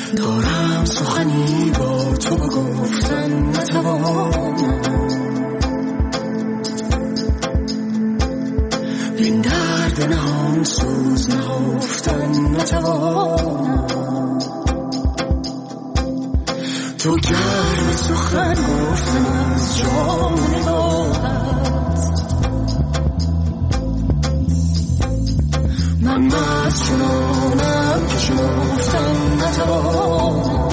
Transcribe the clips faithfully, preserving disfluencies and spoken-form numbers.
دارم سخنی با تو بگفتن نتوانم، این درد نهان سوز نهفتن نتوانم. تو گرم سخن گفتن از جام نگاهت، من مست چنانم که شنفتن نتوانم،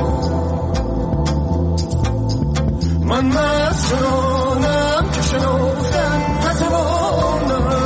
من مست چنانم که شنفتن نتوانم.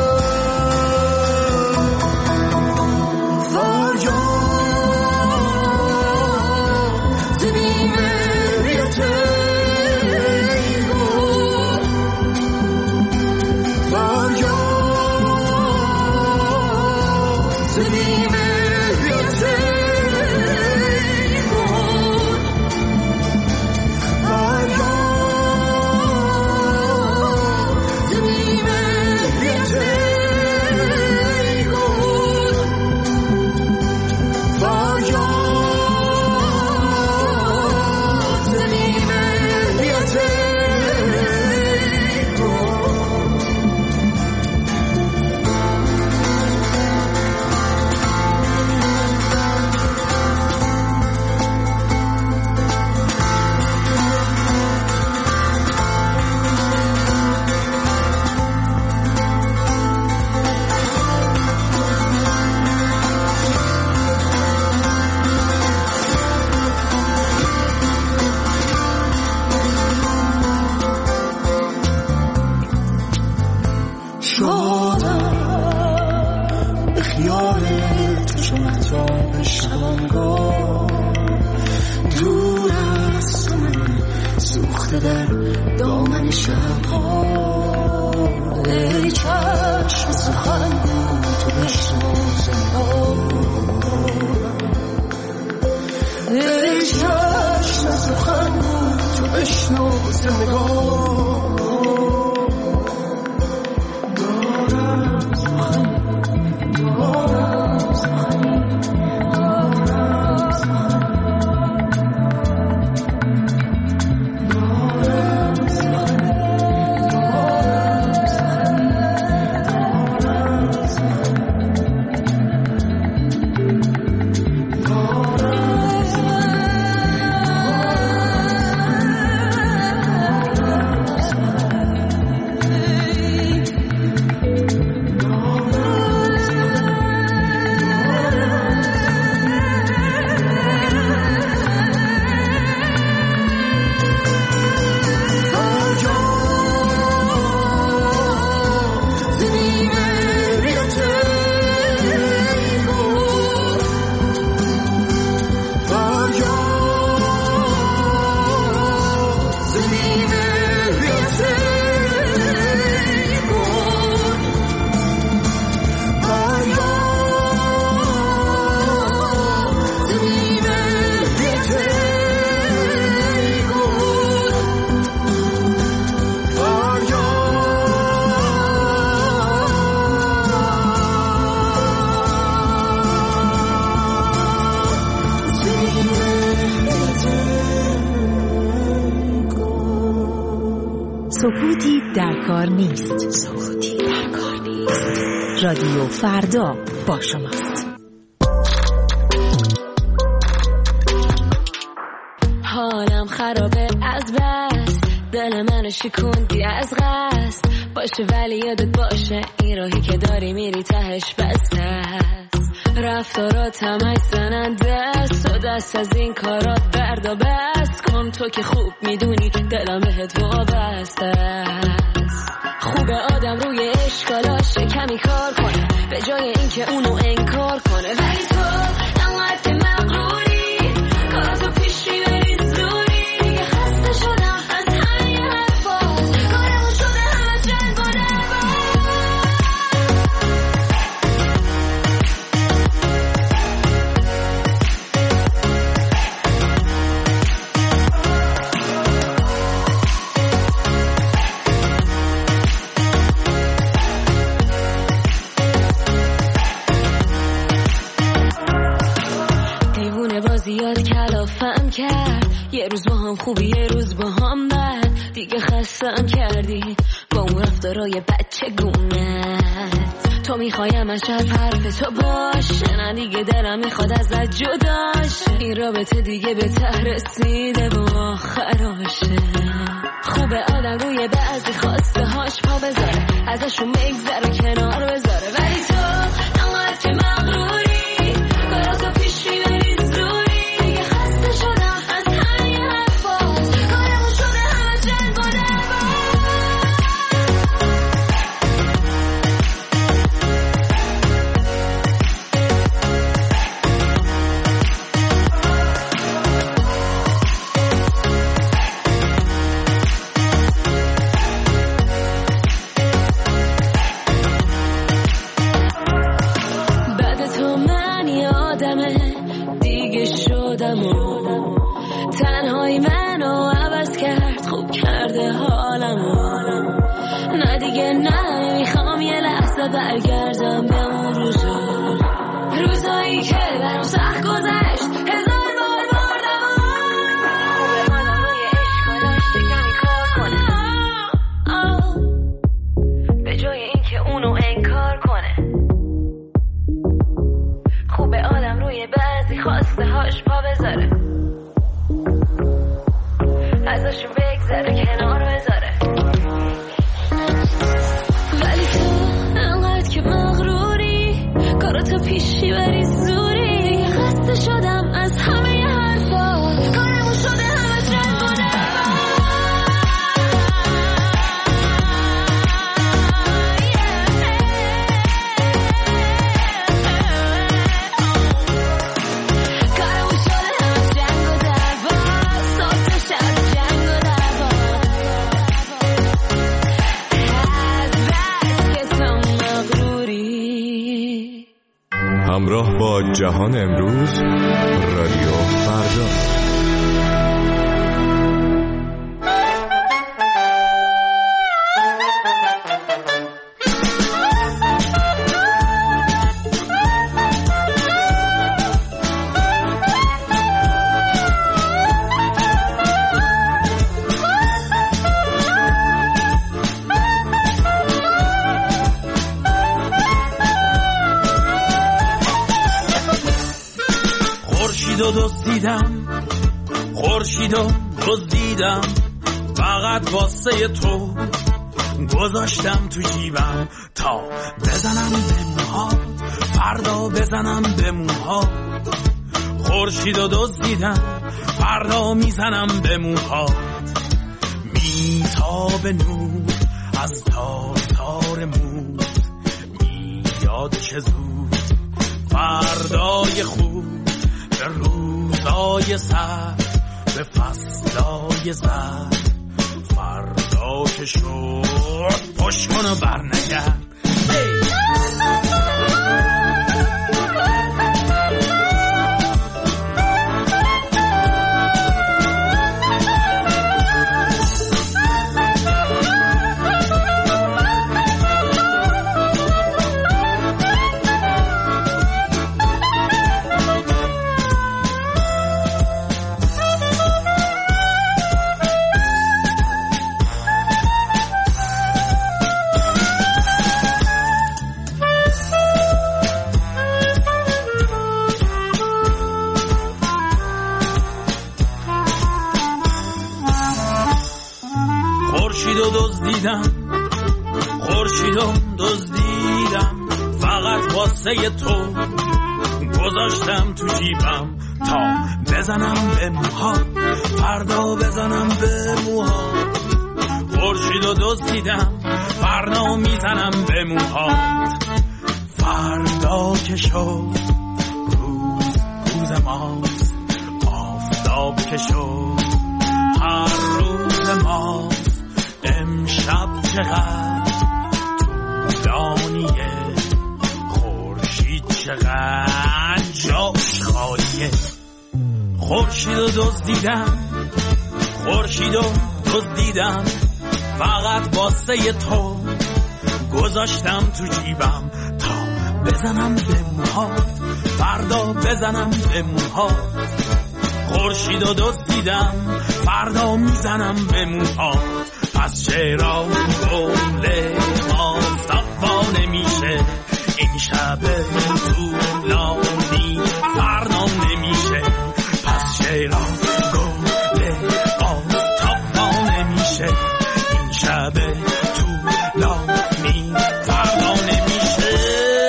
سکوتی در کار نیست. سکوتی در کار نیست. رادیو فردا با شماست. حالم خرابه از بس، دل منو شکوندی از قصد. باشه ولی یادت باشه این راهی که داری میری تهش بسته است. رفتارات همش زننده است و دست از این کارات بردا بست کن. تو که خوب میدونی دلم بهت وابسته است. خوبه آدم روی اشکالاش کمی کار کنه به جای اینکه اونو انکار کنه. ولی تو انقدر که مغروری کاراتو پیش میبری زوری. خسته شدم از همه حرفات، کارمون شده همه جلب و زیاد کلافم کرد، یه روز با هم خوبی یه روز با هم بد، دیگه خستم کردی با اون رفتارای بچه گونت. تو میخوایم از شب حرف تو باشه، نه دیگه دلم میخواد ازت جداشه، این رابطه دیگه به ته رسیده و آخراشه. خوبه آدم روی بعضی خواسته هاش پا بذاره، ازشون میگذره کنار بذاره، ولی تو انقدر که مغروری کاراتو پیش میبری زوری، دیگه خسته شدم از همه حرفات، کارمون شده همه جنگ و تنهایی منو عوض کرد، خوب کرده حالمو. نه دیگه نه، میخوام یه لحظه برگردم به اون روزا، روزایی که برام سخت گذشت، هزار بار بردم و منم روی عشق و داشته کمی کار کنه، به جای این که اونو انکار کنه. خوبه آدم روی بعضی خواسته هاش پا بذاره، ازشون بگذره کنار بذاره، ولی تو انقدر که مغروری کاراتو پیشی بری زوری، خسته شدم از همه حرفات، کارمون شده همه جنگ و همراه با جهان امروز، رادیو فردا. خورشیدو دزدیدم فقط واسه تو، گذاشتم تو جیبم تا بزنم به موهات، فردا بزنم به موهات. خورشیدو دزدیدم فردا میزنم به موهات، میتاب نور از تار تار موت، میاد چه زود فردای خوب، به روزای سر، به فصلای زر، فردا که شد پشت کن و برنگرد. خورشیدو دزدیدم فقط واسه تو، گذاشتم تو جیبم تا بزنم به موهات، فردا بزنم به موهات. خورشیدو دزدیدم فردا میزنم به موهات، فردا که شد روز روز ماست، آفتاب که شد هر روز ماست. امشب چقدر طولانیه، خورشید چقدر جاش خالیه. خورشیدو دزدیدم خورشیدو دزدیدم فقط واسه تو، گذاشتم تو جیبم تا بزنم به موهات، فردا بزنم به موهات. خورشید و دزدیدم فردا میزنم به موهات پس چرا گل ما صفا نمیشه این شب طولانی فردا نمیشه پس چرا گل ما صفا نمیشه این شب طولانی فردا نمیشه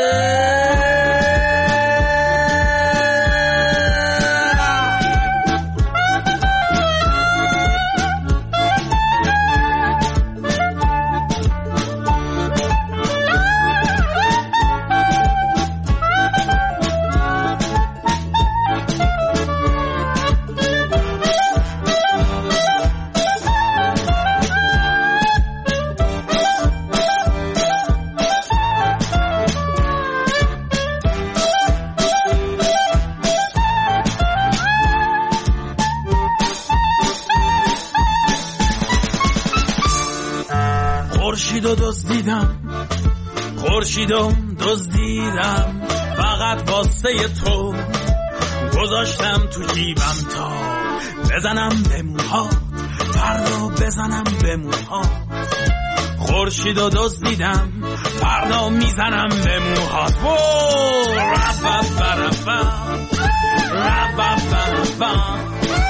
خورشیدو دزدیدم خورشیدو دزدیدم فقط واسه تو گذاشتم تو جیبم تا بزنم به موهات فردا بزنم به موهات خورشیدو دزدیدم فردا میزنم به موهات رب رب رب رب رب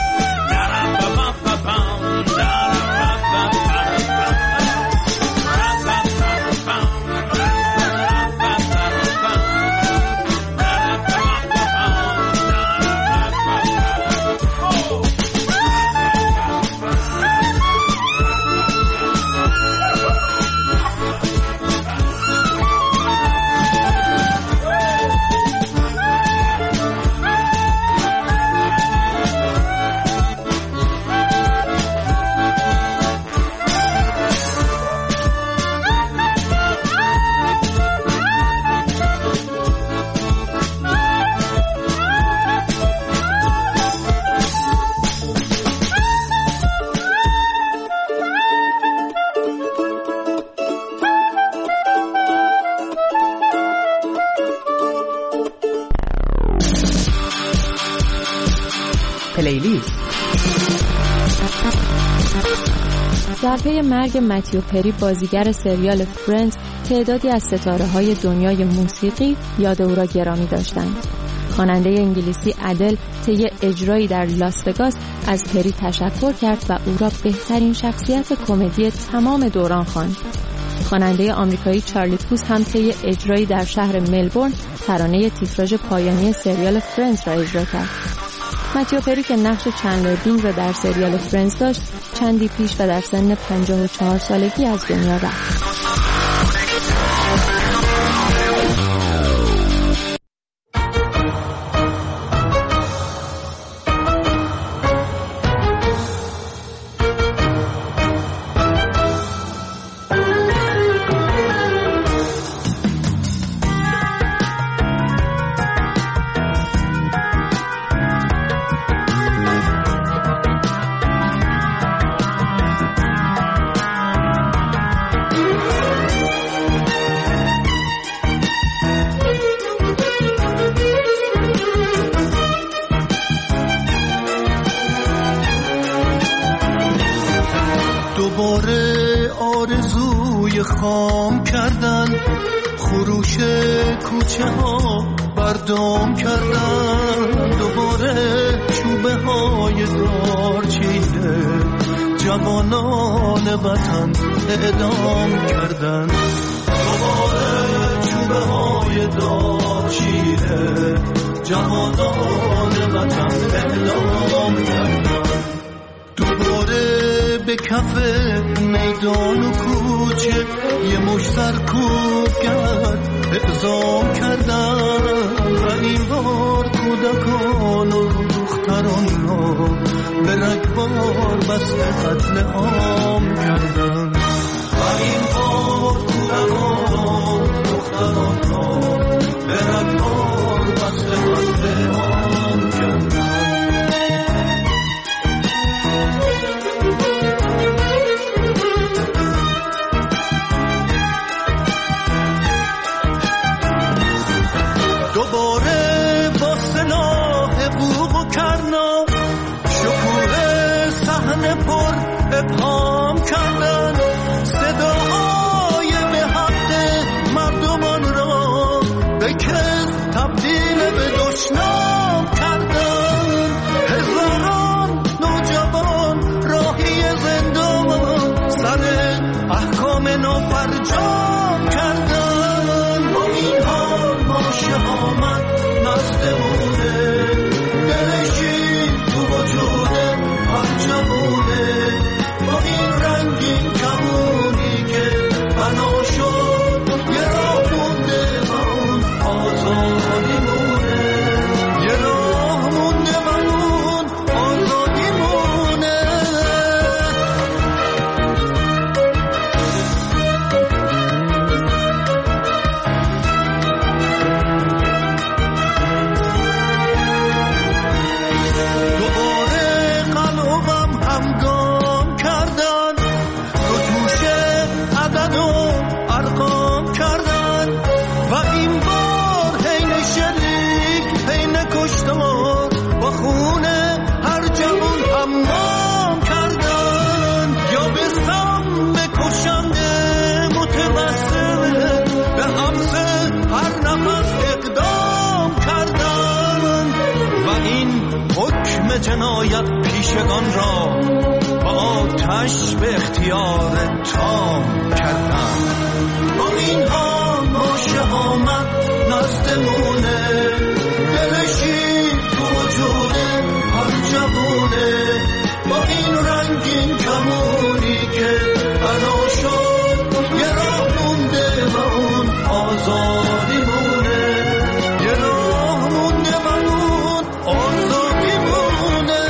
پلیلیست. در پی مرگ متیو پری بازیگر سریال فرندز تعدادی از ستاره‌های دنیای موسیقی یاد او را گرامی داشتند. خواننده انگلیسی ادل طی اجرایی در لاس وگاس از پری تشکر کرد و او را بهترین شخصیت کمدی تمام دوران خواند. خواننده آمریکایی چارلی پوس هم طی اجرایی در شهر ملبورن ترانه تیتراژ پایانی سریال فرندز را اجرا کرد. متیو پری که نقش چندلر بینگ را در سریال فرندز داشت چندی پیش و در سن پنجاه و چهار سالگی از دنیا رفت. دوباره آرزوی خام کردن خروش کوچه ها بردام کردن دوباره چوبه های دار چیده جوانان وطن اعدام کردن دوباره چوبه های دار چیده جوانان وطن اعدام کردن دوباره به کف میدان و کوچه یه مش سرکوب کرد اعزام کردن و این بار کودکان و دختران را به رگبار بسته قتل عام کردن و این بار کودکان و دختران را به رگبار بسته قتل عام کردن دوباره با سلاح بوق و کرنا حکم جنایت پیشگان را با آتش به اختیار تام کردن. با این آماشه آمد نزدمونه، دلشی تو وجود هر جوونه. با این رنگین کمونی که بنا شد یه راه مونده و اون آزادی مونه، یه راه مونده و اون آزادی مونه.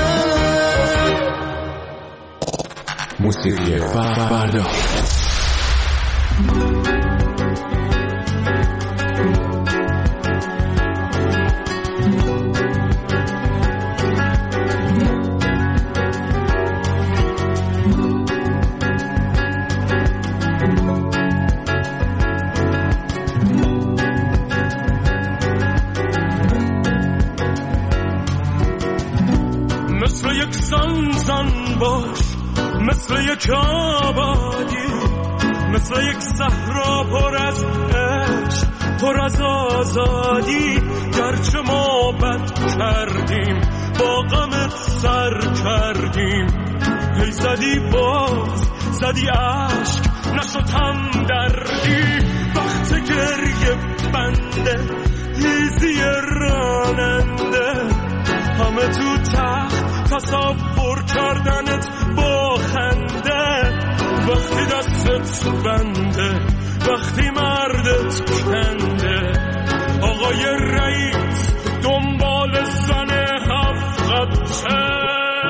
موسیقی فردا. مثل یک زن زن باش، مثل یک آبادی، مثل یک صحرا پر از عشق، پر از آزادی. گرچه ما بد کردیم با غمت سر کردیم، هی زدی باز زدی عشق نشد هم دردی. وقت گریه بنده هیزی راننده، همه تو تخت تصور کردنت با خنده. وقتی دستت بنده، وقتی مردت کنده، آقای رئیس دنبال زن هفته.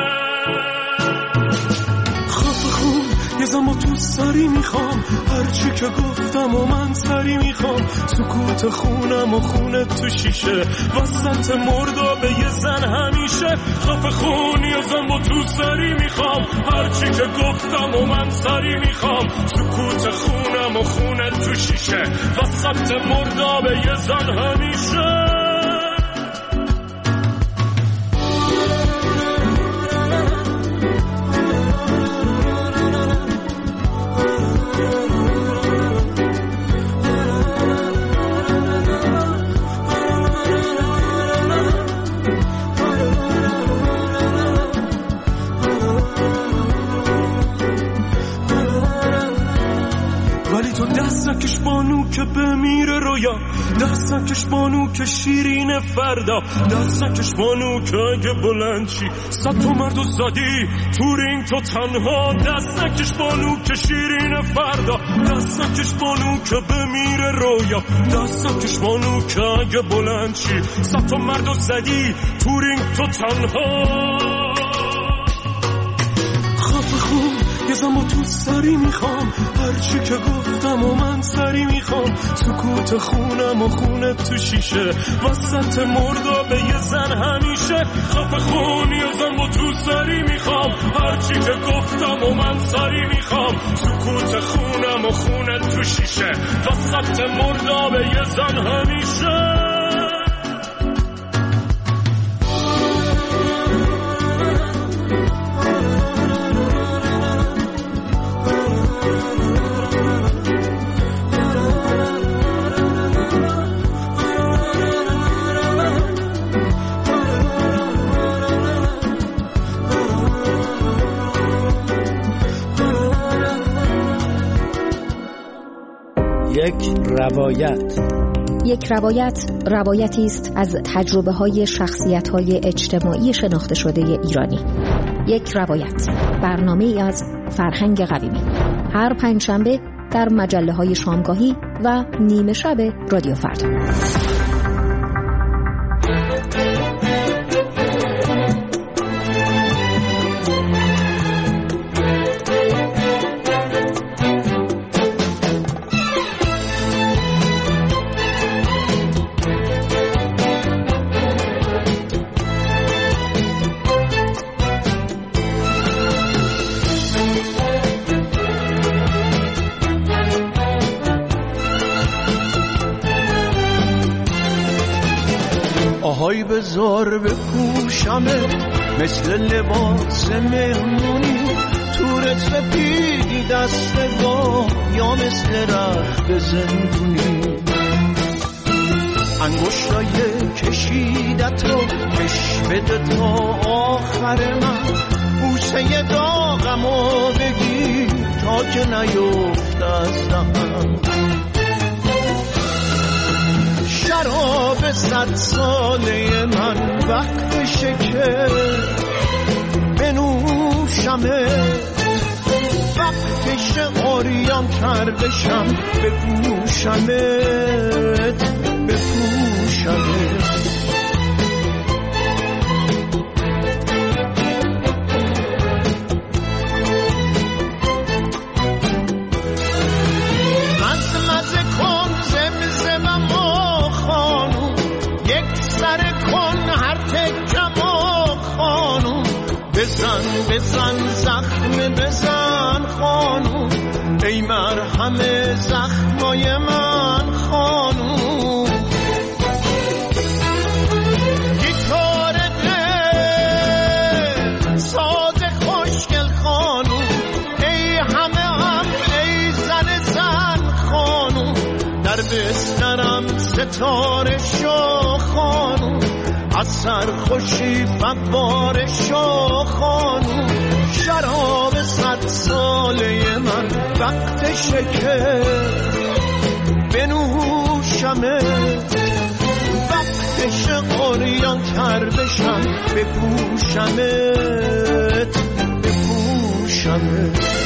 خفه خون یه زما تو سری میخوام، هرچی که گفتم و من سری میخوام. سکوت خونم و خونت تو شیشه، وسط مردابه یه زن همیشه. خفه خون یه زما تو سری میخوام، هرچی که گفتم و من سری میخوام. سکوت خونم و خونت تو شیشه، وسط مردابه یه زن همیشه. دستکش بانو که بمیره رویا، دستکش بانو که شیرین فردا، دستکش بانو که اگه بلند چی صد تو مرد و زدی تو رینگ تو تنها. دستکش بانو که شیرین فردا، دستکش بانو که بمیره رویا، دستکش بانو که اگه بلند چی صد تو مرد و زدی تو رینگ تو تنها. خفه خون یه زما تو سری میخوام، هرچی که گفتم و من سری میخوام. سکوت خونم و خونت تو شیشه، وسط مردابه یه زن همیشه. خفه خون یه زما تو سری میخوام، هرچی که گفتم و من سری میخوام. سکوت خونم و خونت تو شیشه، وسط مردابه یه زن همیشه. یک روایت. یک روایت روایتی است از تجربه های شخصیت های اجتماعی شناخته شده ایرانی. یک روایت، برنامه ای از فرهنگ قویمی، هر پنجشنبه در مجله های شامگاهی و نیمه شب رادیو فردا. آهای بذار بپوشمت مثل لباس مهمونی، تو رتبی دستگاه یا مثل رخت زندونی. انگشتای کشیدتو کش بده تا آخر من، بوسه داغمو بگیر تا که نیفت از دهنم. شراب صد ساله من وقتشه که بنوشمه، وقتشه آریان تر بشم بپوشمت بپوشمت. بزن بزن زخم بزن خانوم، ای مرهم زخمای من خانوم. گیتار دل ساز خوشگل خانوم، ای همه هم ای زن زن خانوم. در بسترم ستاره شو خانوم، از سرخوشی فوار شو خانوم. شراب صد ساله من وقتشه که بنوشمه، وقتشه قریان تر بشم بپوشمت بپوشمت.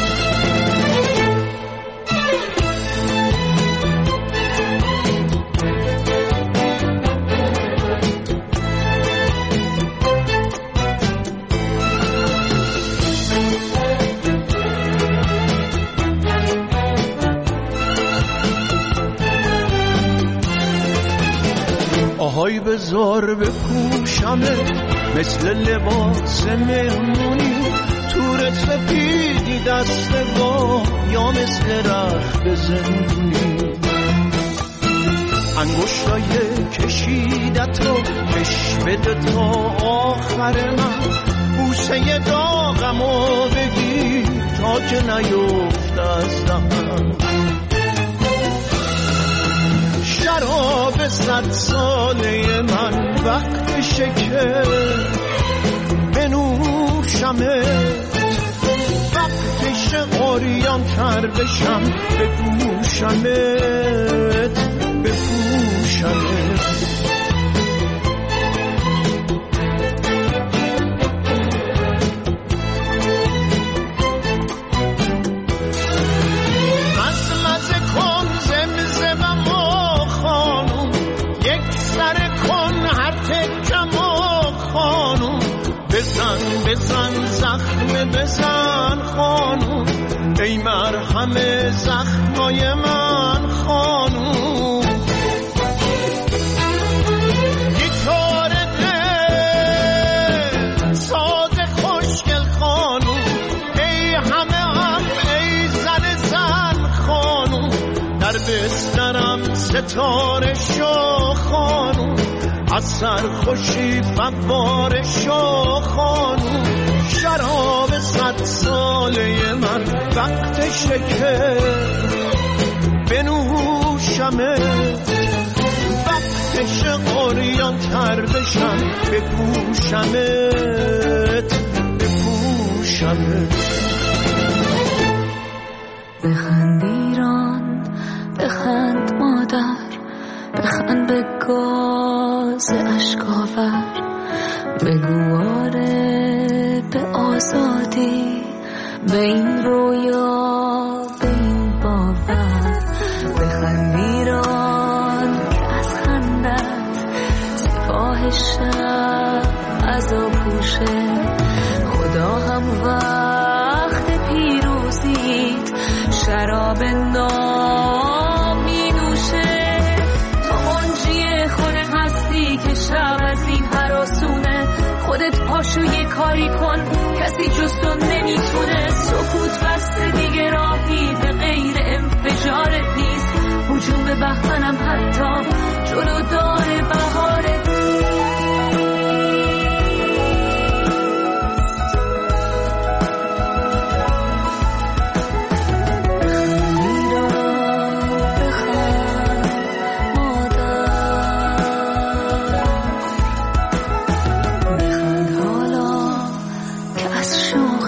آهای بزار بپوشمه مثل لباس مهمونی، تو رتف پیدی دست با یا مثل رخت زندونی. انگشتای کشیدتو کش بده تا آخر من، بوسه داغمو بگیر تا که نیفت از دهنم. شراب صد ساله من وقتشه که بنوشمه، وقتشه آریان تر بشم بپوشمت بپوشمت. بزن بزن زخم بزن خانوم، ای مرهم زخمای من خانوم. گیتار دل ساز خوشگل خانوم، ای همه هم ای زن زن خانوم. در بسترم ستاره شو خانوم، از سرخوشی فوار شو خانوم. شراب صد ساله من وقتشه که بنوشمه، وقتشه قریان تر بشم بپوشمت بپوشمت. بخند ایران بخند مادر، بخند به گاز اشکاور، بگو آره به آزادی، به این رویا به این باور. بخند ایران که از خندت سپاه شب عذاب پوشه، خدا هم وقت پیروزیت شراب نام می نوشه. تو منجی خود هستی که شب از این هراسونه، خودت پاشو یه کاری کن کسی جز تو نمیتونه. سکوت بسته دیگه راهی به غیر انفجارت نیست، هجوم به بهمنم حتی جلو داره بهارت.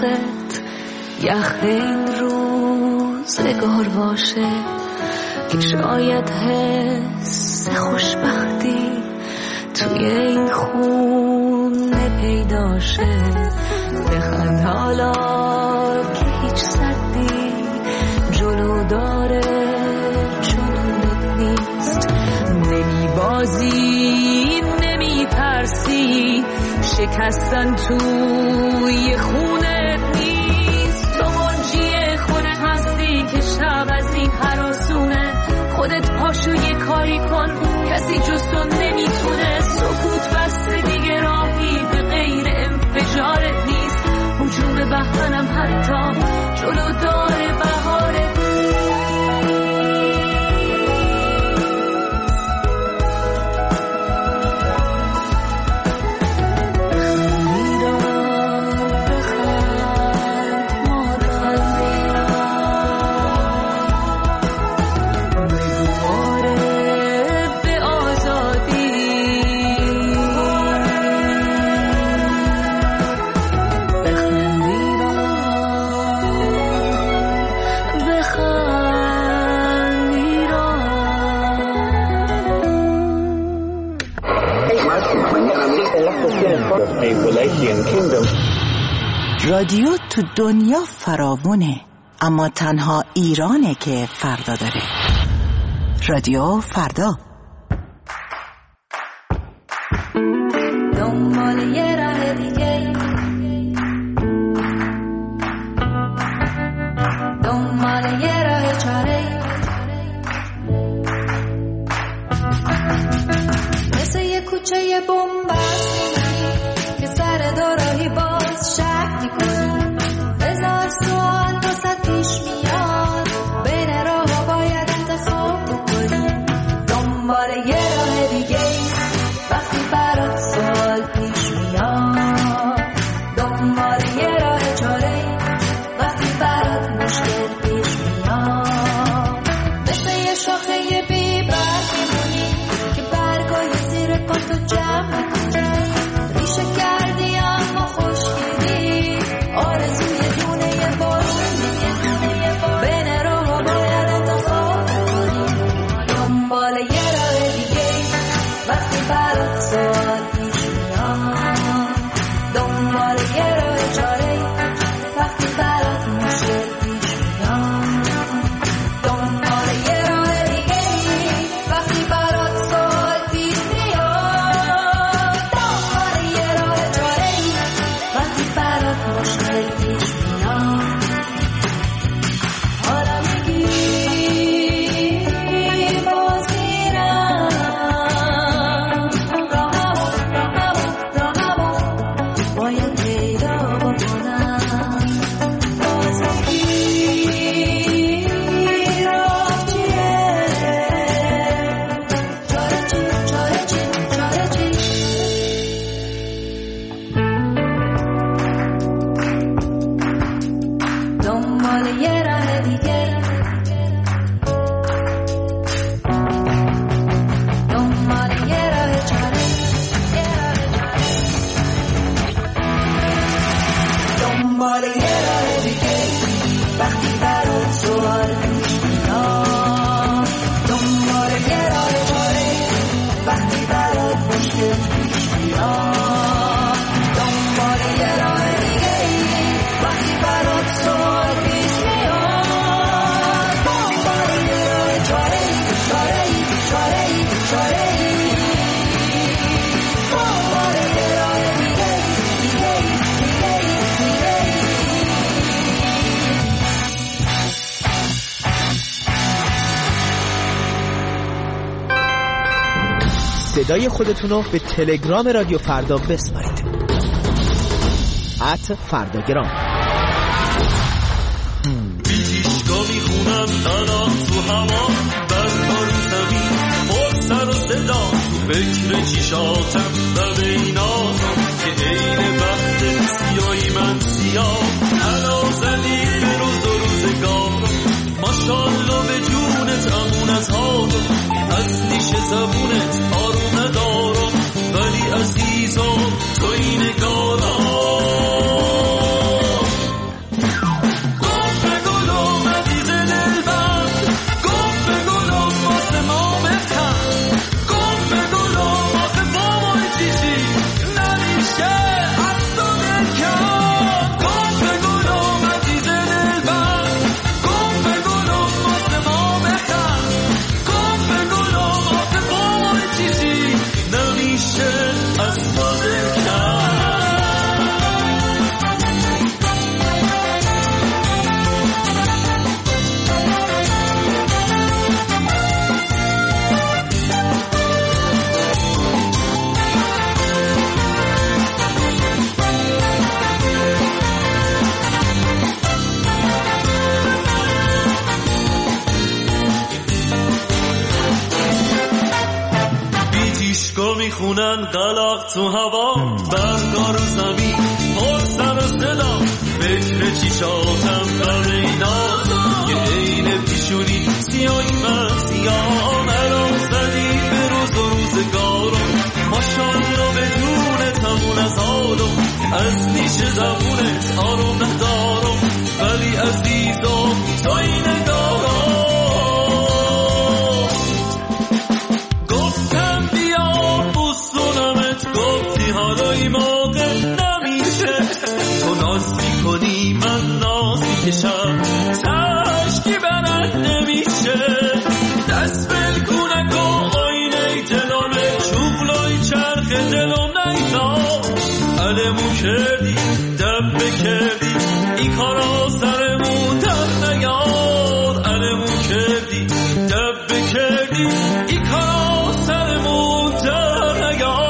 عشقت یخ این روزگار باشه که شاید حس خوشبختی توی این خونه پیدا شه. بخند حالا که هیچ سدی جلو داره جلوت نیست. نمی بازی نمی ترسی شکستن توی خونه نیست. تو منجی خونه هستی که شب از این هراسونه. خودت پاشو یه کاری کن کسی جز تو نمیتونه. سکوت بسته دیگه راهی به غیر انفجارت نیست. هجوم بهمنم حتی جلو داره بهارت. رادیو تو دنیا فراوونه، اما تنها ایرانه که فردا داره. رادیو فردا. دنبال یه راه دیگه، دنبال یه راه چاره، مثل یه کوچه یه بومبست که سر دوراهی باز شک میکنی. هزار سوال واسه پیش میاد، بین راه ها باید انتخاب بکنی. دنبال یه راه دیگه وقتی برات سوال پیش میاد. دنبال یه راه چاره وقتی برات مشکل پیش میاد. مثل یه شاخه بی برگ میمونی که برگای زیر پاتو جمع میکنی. ریشه کردی اما خوشگیری، آرزوی دونه یه بارون بین راه ها باید انتخاب کنی. دنبال یه راه دیگه وقتی برات سوال پیش میاد. دنبال یه راه چاره وقتی برات مشکل پیش میاد. دنبال یه راه دیگه وقتی برات سوال پیش میاد. دنبال یه راه چاره وقتی برات مشکل پیش میاد. حالا میگی باز میرم راهمو راهمو راهمو باید پیدا بکنم. باز میگی راه چیه، چاره چی چاره چی چاره چی. دنبال یه راه دیگه، دنبال یه راه چاره، دنبال یه راه دیگه وقتی برات سوال پیش میاد. دنبال یه راه چاره وقتی برات مشکل پیش میاد. دنبال یه راه دیگه وقتی برات سوال پیش میاد. دنبال یه راه چاره چاره چاره چاره. دنبال یه راه دیگه دیگه دیگه دیگه. صدای خودتونو به تلگرام رادیو فردا بسپارید. ات فرداگرام. بیتیشگاه میخونم تنها تو هوا، برنار زمین پر سر و صدا، تو فکر چیشاتم و بیناتم که عین وقت سیایی من سیاه. حالا زدی به روز و روزگارم، ماشالله به جونت امون از هارم. از نیش زبونت آروم ندارم، ولی عزیزم تو این نگارم. درخت تو هوا برگا رو زمین پر سر و صدا فکر چیشاتم در ایناست یه عین پیشونی سیاهی من سیاه مرا زدی به روز و روزگارم ماشالله بدون تمون از حالم از نیش زبونت آروم ندارم ولی عزیزم توی نگارم گفتم بیا بوسونمت گفتی حالا این موقع نمیشه تو ناز میکنی من ناز میکشم تشکی برد نمیشه دست بلکونه که آینه دلانه چوبلای چرخ دلم نیتا علمو کردی دبه کردی این کارا سرمون در نیار علمو کردی دبه کردی این کارا سرمون در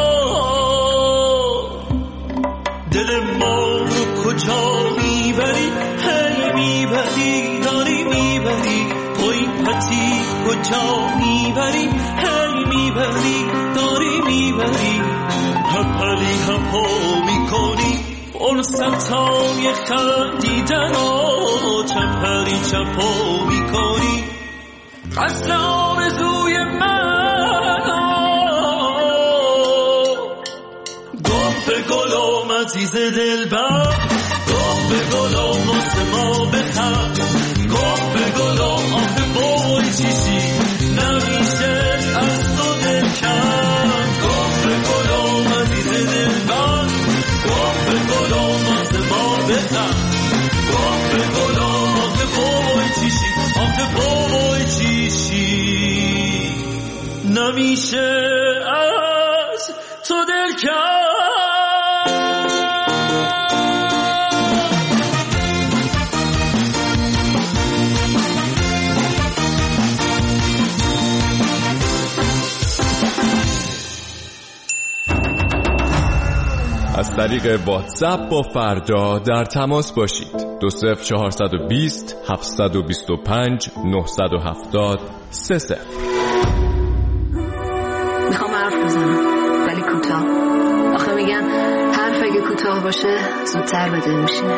نیار دل ما رو کجا میبری هی میبری داری میبری پای پتی کجا میبری هی میبری داری میبری هپلی هپو میکنی فرصتای خندیدن ها چپری چپو میکنی قصد آرزوی من گفت به گلام عزیز دلبر گفت به گلام واسه ما بخم گفت به گلام آخه بای چیشی نمیشه از تو دل کن گفت به گلام عزیز دلبر گفت به گلام واسه ما بخم گفت به گلام آخه بای چیشی آخه بای چیشی نمیشه از تو دل کن از طریق واتساپ با فردا در تماس باشید. دو صفر چهارصد و بیست هفتصد و بیست و پنج نهصد و هفتاد سه صفر. میخوام حرف بزنم ولی کوتاه. آخه میگن حرف اگه کوتاه باشه زودتر به دل میشینه.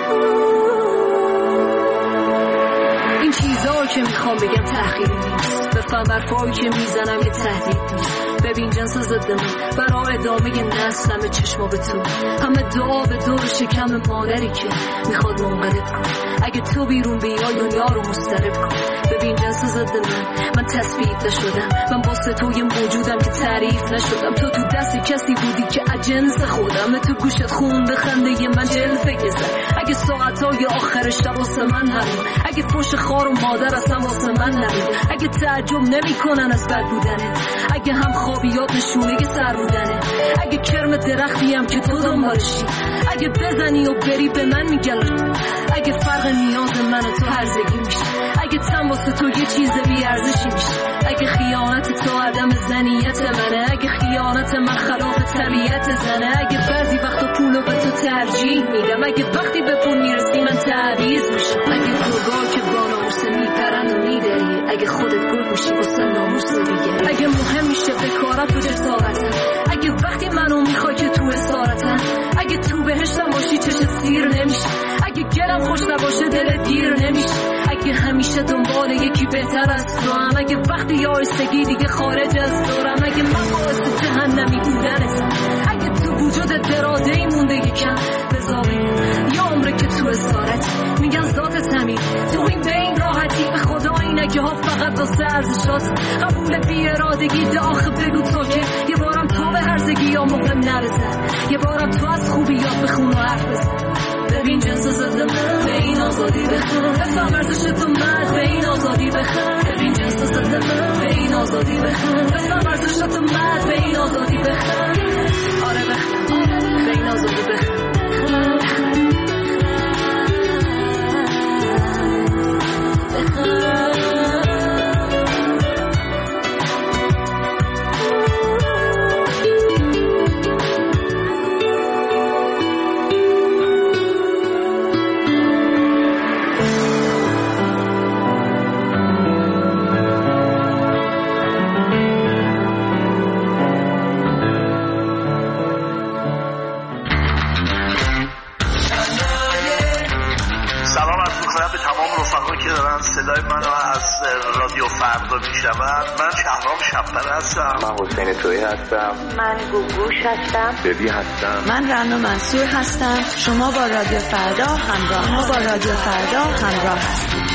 این چیزا که میخوام بگم تأخیری نیست. بفهم برفایی که میزنم یه تهدید نیست. ببین جنس ضد من برای ادامه نسلم به چشما به تو همه دعا به دور شکم مادری که میخواد منقلب کن اگه تو بیرون بیای دنیا رو مضطرب کن ببین جنس ضد من من تثبیت نشدم من واسه تو یه موجودم که تعریف نشدم تو تو دست کسی بودی که اجنس خودم تو گوشت خون بخنده من جلفه گذر اگه ساعتای آخر شب واسه من نریم اگه فوش خار و مادر اصلا واسه من نریم اگه تعجب نمی کنن از بد بودنت اگه هم خوابیات نشونه سر بودنه اگه کرم درختی هم که تو دنبالشی اگه بزنی و بری به من میگلم اگه فرق نیاز من و تو هرزگی میشه اگه تن واسه تو یه چیز بیارزشی میشه اگه خیانت تو عدم زنیت منه اگه خیانت من خلاف طبیعت زنه اگه بعضی وقتا پولو به تو ترجیح میدم اگه وقتی به پول میرسی من تعویض میشم اگه گرگا که با ناموس میپرن و میدری اگه خودت گل میشی واسه ناموس دیگه اگه مهم میشه به کارم تو جسارتم اگه وقتی منو میخوای که تو اسارتم اگه تو بهشتم باشی چشت سیر نمیشه اگه گلم خوش نباشه دل دیر نمیشه اگه همیشه دنبال یکی بهتر از تو هم اگه وقتی یارستگی دیگه خارج از دورم اگه من باعث جهنمی بودنتم اگه تو وجودت درازه‌ای مونده یکم بذاری یا عمره که تو اسارت میگن ذات همین تو این بین راحتی به خدا اینکه ها فقط واسه ارزشات قبول بی ارادگی ده آخه بگو تو که یه بارم تو به هرزگی یا مهم نرزن یه بارم تو از خوبیات بخون و حرف بزن ببین جنس ضد من به این آزادی بخون بفهم ارزش تو مرد به این آزادی بخون ببین جنس ضد من به این آزادی بخون بفهم ارزش تو مرد به این آزادی بخون آره بخون به این آزادی بخون میکنم به تمام رفقایی که دارن صدای منو از رادیو فردا میشنون. من شهرام شب‌پره هستم. من حسین تویی هستم. من گوگوش هستم. ببی هستم. من رنا منصور هستم. شما با رادیو فردا همراه ما با رادیو فردا همراه هستید.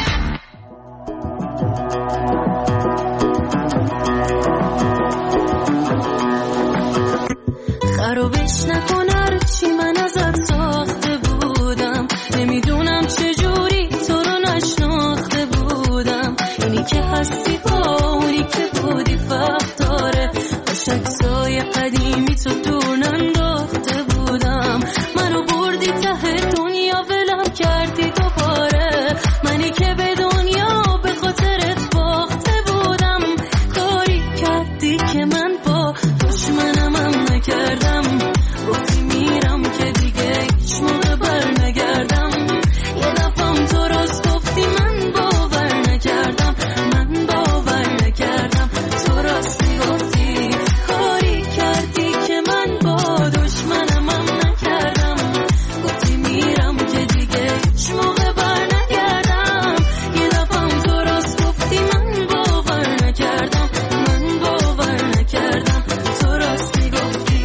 خرابش نکن هر چی من ازت ساخته بودم، نمیدونم چجوری تو رو نشناخته بودم. اینی که هستی با اونی که بودی فرق داره، با شکسای قدیمی تو دور ننداخته بودم. منو بردی ته دنیا ولم کردی دوباره، منی که به دنیا به خاطرت باخته بودم. کاری کردی که من با دشمنم هم نکردم، گفتی میرم که دیگه هیچ موقع بر نگردم. یه دفعم تو راست گفتی من باور نکردم، من باور نکردم. تو راستی گفتی کاری کردی که من با دشمنم هم نکردم، گفتی میرم که دیگه هیچ موقع بر نگردم. یه دفعم تو راست گفتی من باور نکردم، من باور نکردم. تو راستی گفتی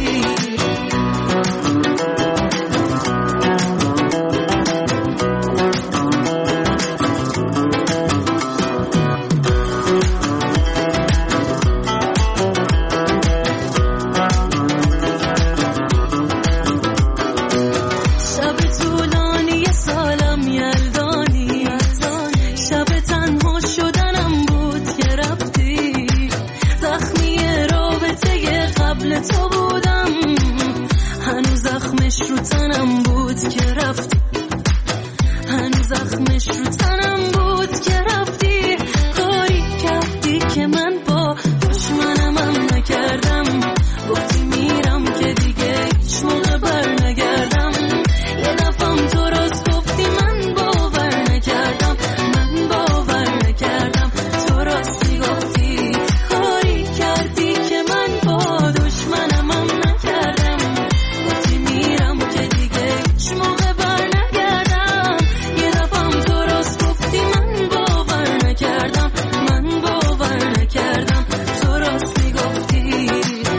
شب طولانی سالم یلدانی، شب تنها شدنم بود که رفتی. زخمی رابطه قبل تو بودم، هنوز زخمش رو تنم بود که رفتی، هنوز زخمش رو تنم بود که رفتی. کاری کردی که من با دشمنم هم نکردم، گفتی میرم که دیگه هیچ موقع بر نگردم. یه دفعم تو راست گفتی من باور نکردم، من باور نکردم. تو راستی گفتی کاری کردی که من با دشمنم هم نکردم، گفتی میرم که دیگه هیچ موقع بر نگردم. یه دفعم تو راست گفتی من باور نکردم، من باور نکردم. تو راستی گفتی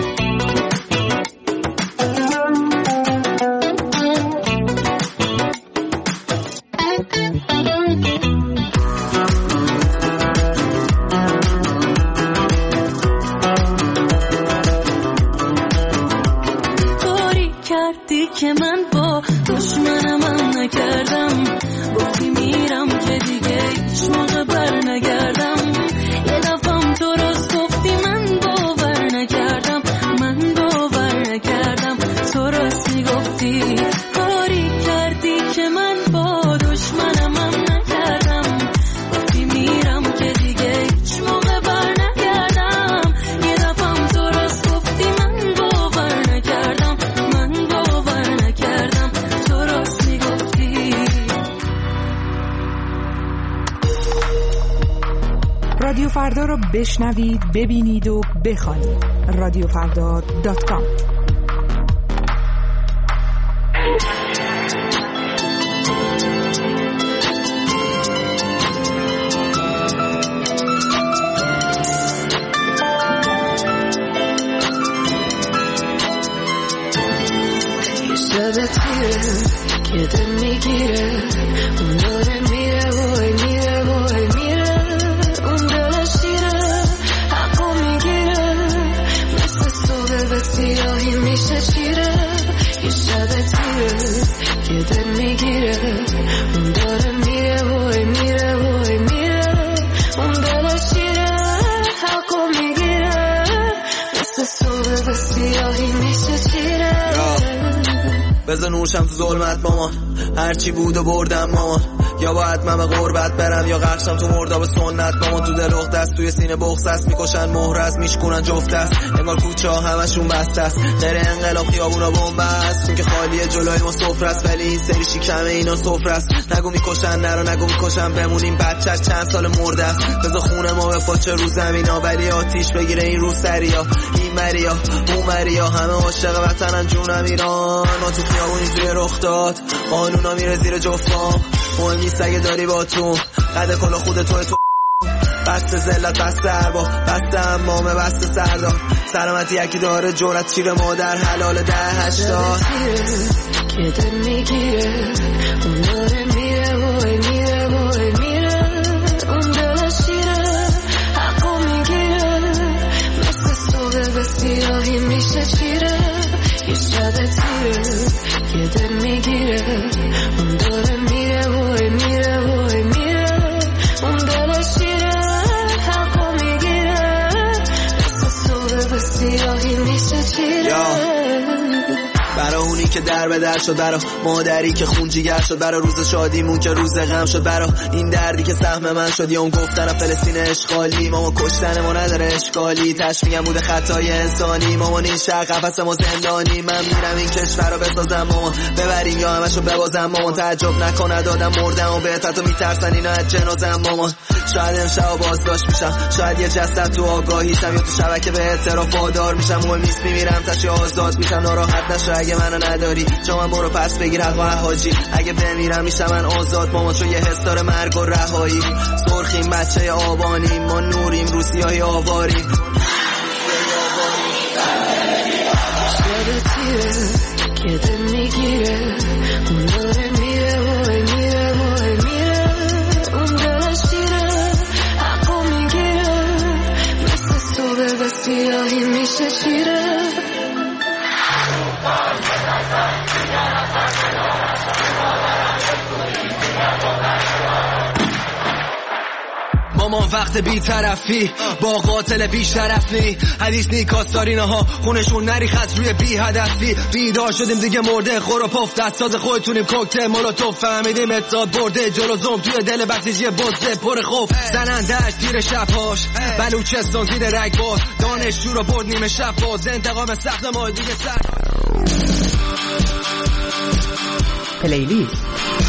کاری کردی که من با دشمنم هم نکردم، گفتی میرم که دیگه هیچ موقع بر نگردم. یه دفعم تو راست گفتی من باور نکردم، من باور نکردم. تو راستی گفتی کاری کردی که من با دشمنم هم نکردم، گفتی میرم که دیگه هیچ موقع بر نگردم. یه دفعم تو راست گفتی من باور نکردم، من باور نکردم. تو راستی گفتی. رادیو فردا رو بشنوید، ببینید و بخوانید. رادیو فردا دات کام. شب تیره که دل میگیره، اون داره میره وای میره وای میره. اون دل شیره حقو میگیره، مثل صبح به سیاهی میشه چیره. یه شب تیره که دل میگیره، اون داره میره وای میره وای میره. اون دل شیره حقو میگیره، مثل صبح به سیاهی میشه چیره. بذار نوشم تو ظلمت مامان، هرچی بود و بردم مامان. یا باید من به غربت برم یا غرقشم تو مرداب سنت مامان. تو دل اخت است، توی سینه بغض است، میکشن مهر است، میشکنن جفت است. انگار کوچه ها همشون بسته است، غیر انقلاب خیابونا بمب است. چون که خالیه جلوی ما سفره است، ولی این سری شکمه اینا سفره است. نگو میکشن نرو نگو میکشن بمونیم، بچه چند سال مرده است. بذار خونه ما بپاچه رو زمینا، ولی آتیش بگیره این رو سریا. این مریا اون مریا همه عاشق وطنن جونم ایران. ما تو زبونی توی رخ داد، قانونا میره زیر جفام، مهم نیست اگه داری با تو قد کلا خود توی تو، بسته زلت بسته اربا بسته امامه بسته سردار، سلامتی یکی داره جورت چیره مادر حلال ده هشتاد که دل میگیره اون داره میره وای میره وای میره اون دل شیره حقو میگیره مثل صبح به سیاهی میشه چیره یه شب تیره که دل میگیره اون داره میره وای میره وای میره اون دل شیره حقو میگیره مثل صبح به سیاهی میشه چیره برا اونی که در به در شد، برا مادری که خون جیگر شد، برا روز شادیمون که روز غم شد، برا این دردی که سهم من شد، یا اون گفتن فلسطین اشغالی، ماما کشتن ما نداره اشکالی، تشمیعم بوده خطای انسانی، ماما این شهر قفس ما زندانی، من میرم این کشور رو بسازم ماما ببرین یا همشو ببازم مامان، تعجب نکنه دادم مردم و بهت حتی میترسن اینا از جنازم مامان، شاید امشب بازداشت میشم، شاید یه جسد تو آگاهیشم یا تو شبکه به اعتراف وادار میشم، مهم نیست میمیرم تشی آزاد میشم، ناراحت نشو اگه منو نداری چون من برو پس بگیر حق و حاجی، اگه بمیرم میشم من آزاد ماما چون یه حس داره مرگ و رهایی، سرخیم بچه آبانیم ما نوریم رو سیاهی آواریم شب تیره که دل میگیره اون داره میره وای میره وای میره اون دل شیره حقو میگیره مثل صبح به سیاهی میشه چیره مامان وقت بی طرفی با قاتل بی شرفی، حدیث نیکاستارینا ها خونشون نریخ از روی بی هدفی، بیدار شدیم دیگه مرده خور و پف دستاز خودتونیم کوکتل مولوتوف، فهمیدیم اتحاد برده جلو زوم توی دل بسیجی بزده پر خوف، زنندهش تیر شبهاش بلوچستان زیر رگبار، دانشجو رو برد نیمه شب باز، انتقام سخت ما دیگه سر پلیلیست.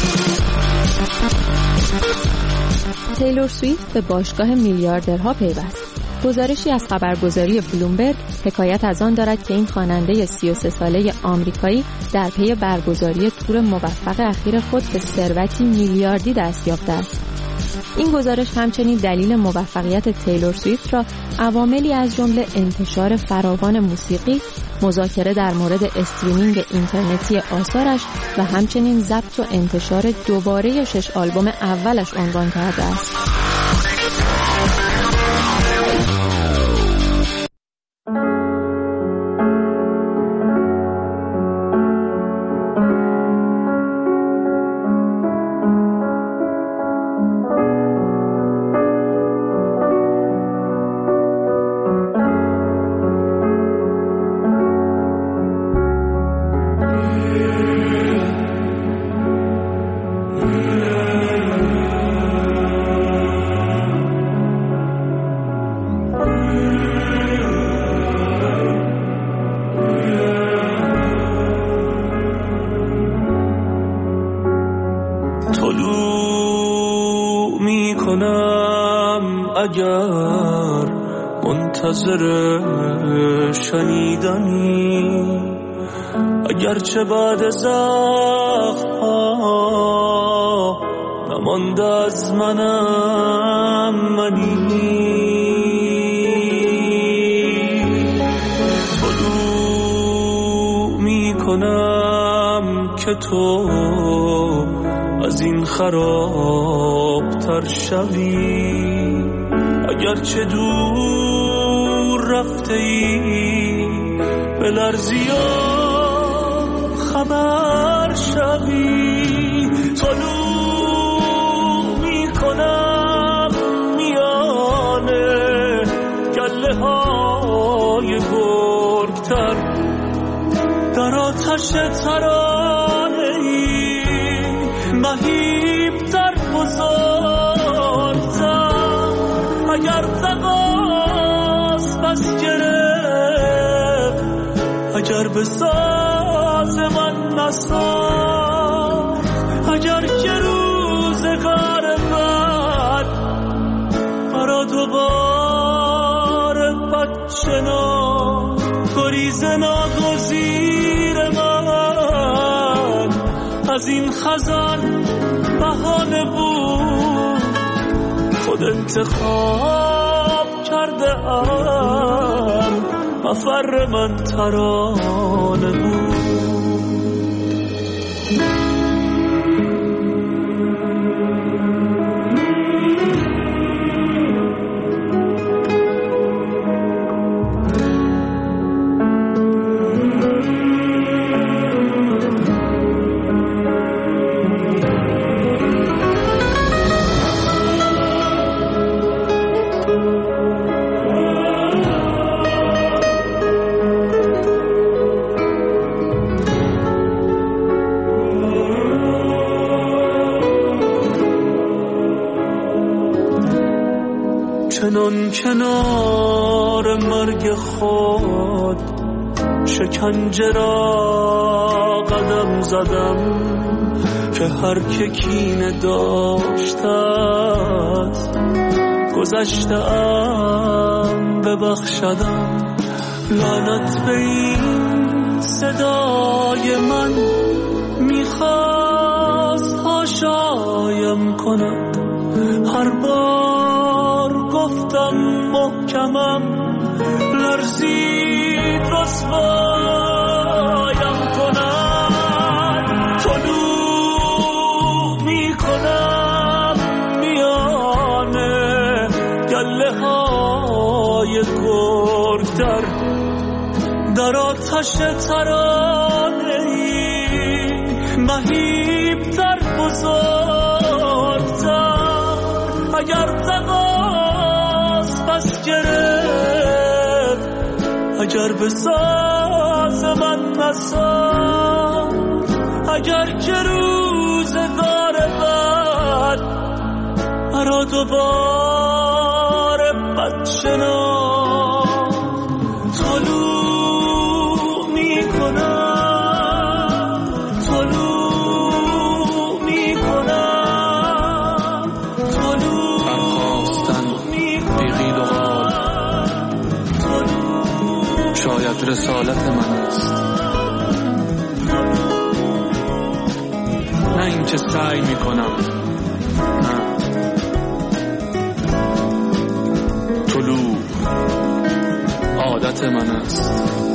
تیلور سویفت به باشگاه میلیاردرها پیوست. گزارشی از خبرگزاری بلومبرگ حکایت از آن دارد که این خواننده سی و سه ساله آمریکایی در پی برگزاری تور موفق اخیر خود به ثروتی میلیاردی دست یافته است. این گزارش همچنین دلیل موفقیت تیلور سویفت را عواملی از جمله انتشار فراوان موسیقی، مذاکره در مورد استریمینگ اینترنتی آثارش و همچنین ضبط و انتشار دوباره شش آلبوم اولش عنوان کرده است. اگر منتظر شنیدنی، اگرچه بعد زخم‌ها نمانده از منم منی، طلوع میکنم که تو از این خرابتر شوی، اگرچه دور رفته ای بلرزی و خبر شوی، طلوع میکنم میانه گله های گرگتر، در آتش ترانه ای مهیبتر بزرگتر، اگر تقاس بس گرفت، اگر به ساز من نساخت، اگر که روزگار بد برا دوباره بدشنا گریز ناگزیر من باز این خزان بهانه بود، خود انتخاب کرده ام مفر من ترانه بود. چنان کنار مرگ خود شکنجه را قدم زدم که هر که کینه داشتت گذشتم ببخشدم. لعنت به این صدای من میخواست هاشایم کند، هر بار گفتم محکمم لرزید رسوایم کند. طلوع میکنم میانه گله های گرگتر، در آتش ترانه ای مهیبتر بزرگتر. اگر تقاس پس گرفت، اگر به ساز من نساخت، اگر که روزگار بد مرا دوباره بد شناخت. طلوع میکنم، طلوع میکنم، طلوع برخواستن بیغید و غال شاید رسالت من است، نه این که سعی میکنم، نه. طلوع عادت من است.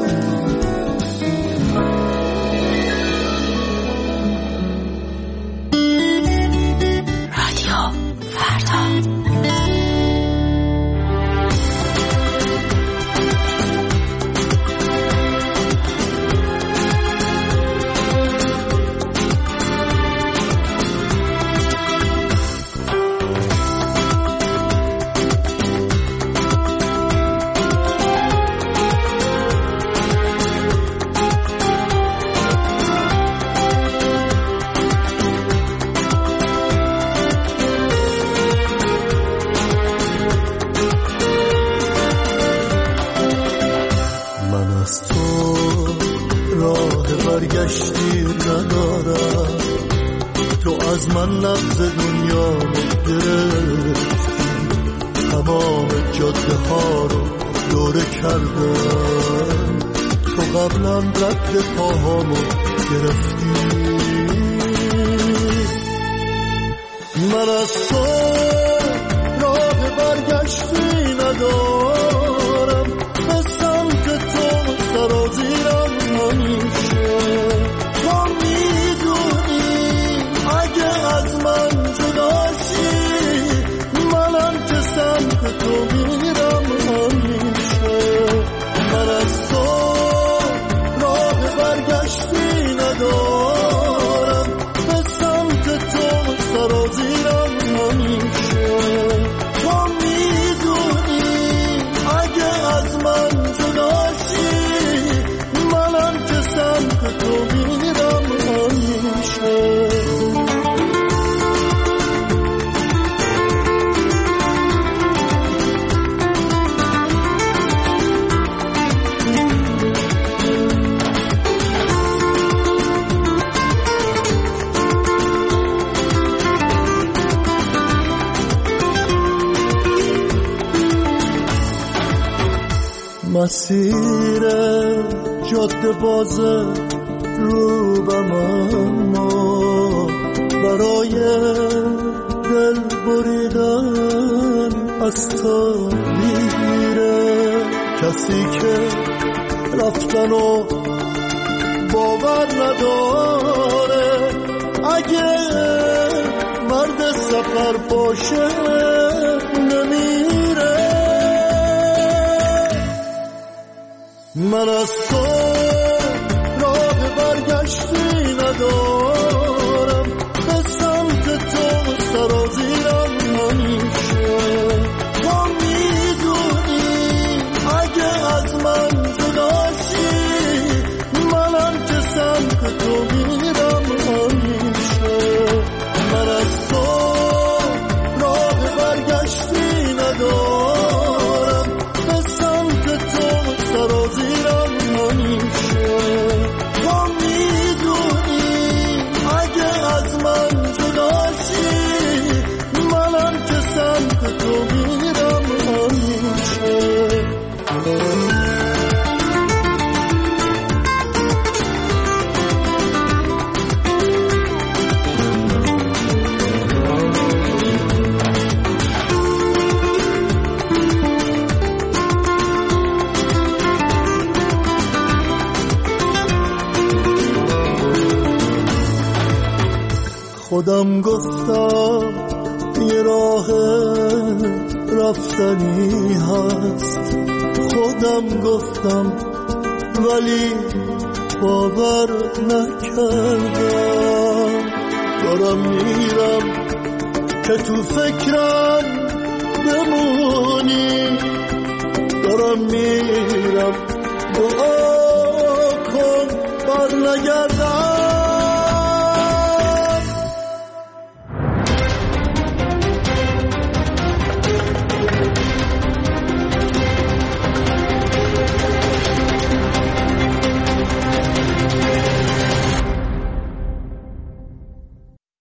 رادیو فردا. برگشتی ندارم، تو از من نبض دنیا گرفتی، تمام جاده ها رو دوره کردم، تو قبلا رد پاهامو گرفتی. من از تو راه برگشتی ندارم، به سمت تو سرازیرم همیشه. تو میدونی اگه از من جداشی، منم که سمت تو میرم همیشه. من از تو راه برگشتی ندارم، به سمت تو سرازیرم همیشه. تو میدونی اگه از من جداشی، منم که سمت تو میرم همیشه. مسیر جاده بازه روبم، اما برای دل بریدن از تو میره. کسی که رفتن و باور نداره، اگه مرد سفر باشه نمیره. من از تو راه برگشتی ندارم، به سمت تو سرازیرم همیشه. تو میدونی اگه از من جداشی، منم که سمت تو میرم همیشه. من از تو راه برگشتی ندارم، به سمت تو سرازیرم همیشه. تو میدونی اگه از من جداشی، منم که سمت تو میرم همیشه. خودم گفتم یه راه رفتنی هست، خودم گفتم ولی باور نکردم. دارم میرم که تو فکرم بمونی، دارم میرم دعا کن بر نگردم.